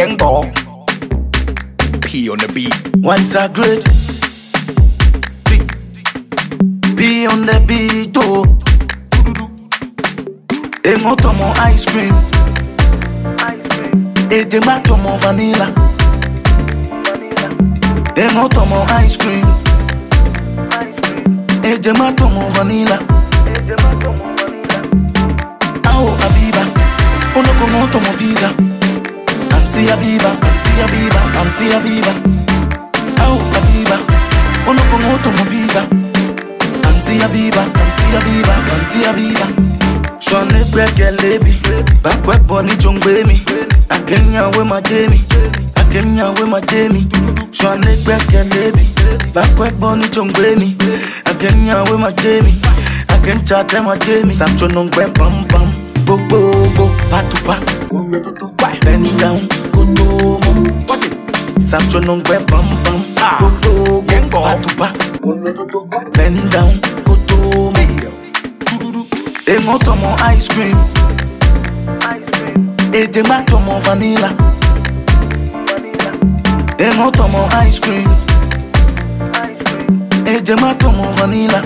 Gang ball. P on the beat. Once a great P on the beat, oh. Emo tomo ice cream. Ede ma tomo vanilla. Emo tomo ice cream. Ede ma tomo vanilla. Ao Abiba, ono como tomo pizza. Auntie Abiba, Auntie Abiba, Auntie Abiba. Ao Abiba, ono como tomo pizza. Auntie Abiba, Auntie Abiba, Auntie Abiba. Shone breke lebi, bakwe boni jongwe mi. Akenya we my Jamie, Akenya we my Jamie. Shone breke lebi, bakwe boni jongwe mi. Akenya we my Jamie, Akencha te my Jamie. Sancho nongwe bam bam, bo bo bo, patupa. Bend down, go to mo. What it? Sancho nongwe bam bam, bo bo bo, patupa. Bend down, go to mo. Emo tomo ice cream. Ede ma tomo vanilla. Emo tomo ice cream. Ede ma tomo vanilla.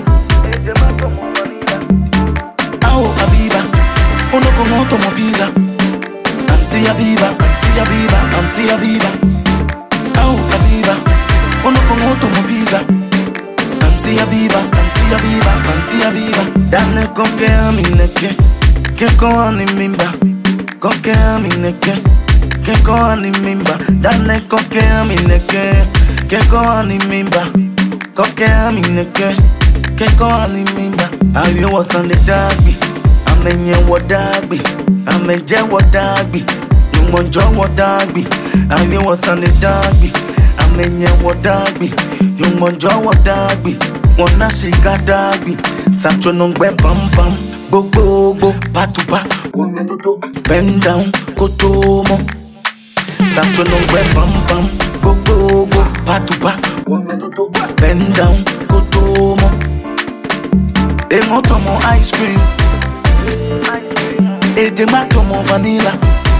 Ao Abiba, ono como tomo pizza. Auntie Abiba, Auntie Abiba, Auntie Abiba. Ao Abiba, ono como tomo pizza. Auntie Abiba, Auntie Abiba, Auntie Abiba. Dane koke amineke, keko animimba. Koke amineke, keko animimba. Dane koke amineke, keko animimba. Koke amineke, keko animimba. Ayo was on the dagby, amenye wadagby, amenje wadagby. Yumonjo wadagby, ayo was on the dagby, amenye wadagby. Yumonjo wadagby. Wanna shake a dagby, Sancho nongwe bam bam, bo bo bo, patupa. Bend down, go to mo. Sancho nongwe bam bam, bo bo bo, patupa. Bend down, go to mo. Emo tomo ice cream. Ede ma tomo vanilla.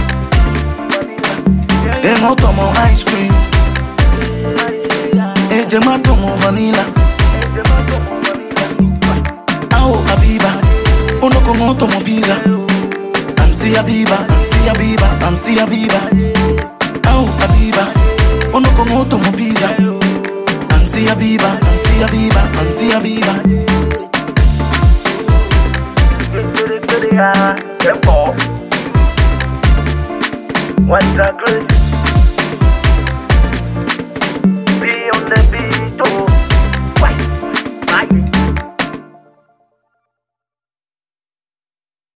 Emo tomo ice cream. Ede ma tomo vanilla. Ao Abiba, ono como tomo pizza. Auntie Abiba, Auntie Abiba, Auntie Abiba. Ao Abiba, ono como tomo pizza. Auntie Abiba, Auntie Abiba, Auntie Abiba. Gang ball. Once a great